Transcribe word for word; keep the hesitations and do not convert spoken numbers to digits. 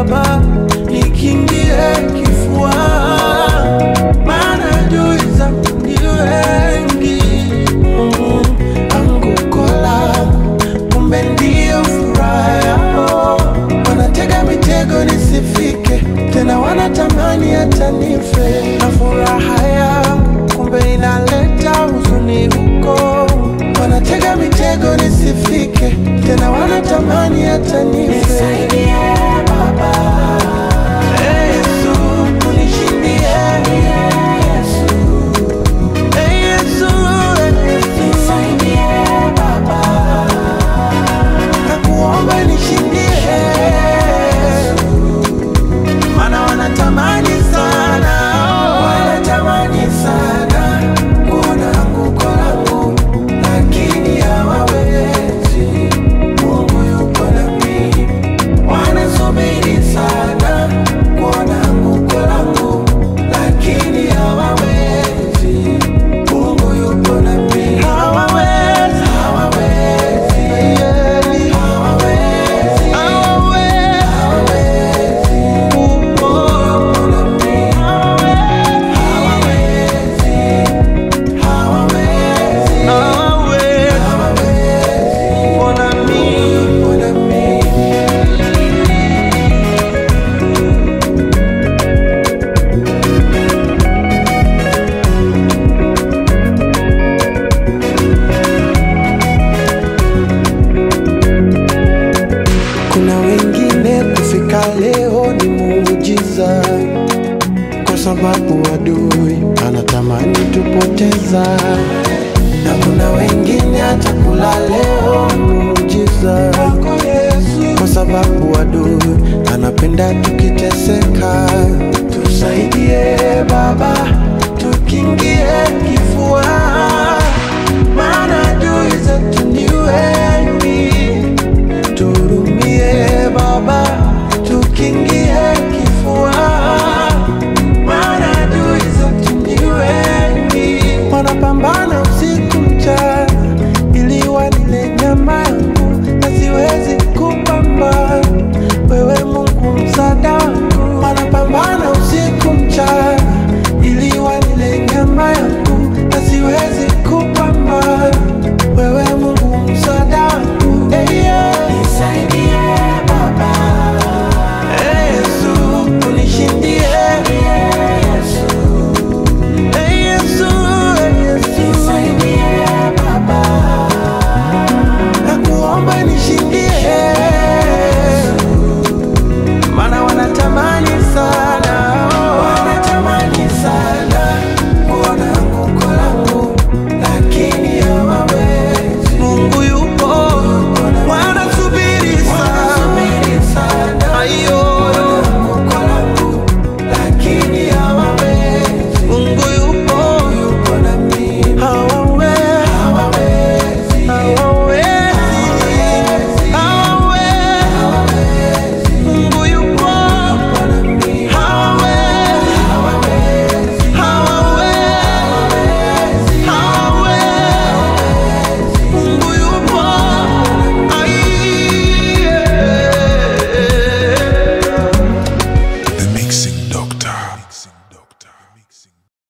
Baba, nikingie kifua, maana adui zangu ni wengi. mm, Anguko langu kumbe ndio furaha yao. Wanatega mitego nisifike, tena wanatamani hata nife. Na furaha yangu kumbe inaleta huzuni huko. Wanatega mitego nisifike, tena wanatamani hata nife. Nisaidie Baba, hey Yesu, unishindie Yesu, hey Yesu, nisaidie Baba, nakuomba nishindie Yesu, maana wanatamani sana, wanatamani sana kuona anguko langu, lakini hawawezi. Mungu yupo nami, wanasubiri sana kuona anguko langu, lakini hawawezi. Mungu yupo nami, hawawezi, hawawezi, hawawezi, hawawezi, hawawezi. Mungu yupo nami, hawawezi, hawawezi, hawawezi. Mbona mimi, mbona mimi? Kuna wengine kufika leo ni muujiza, kwa sababu adui anatamani tupoteza. Na kuna wengine hata kula leo ni muujiza, kwa sababu adui anapenda tuki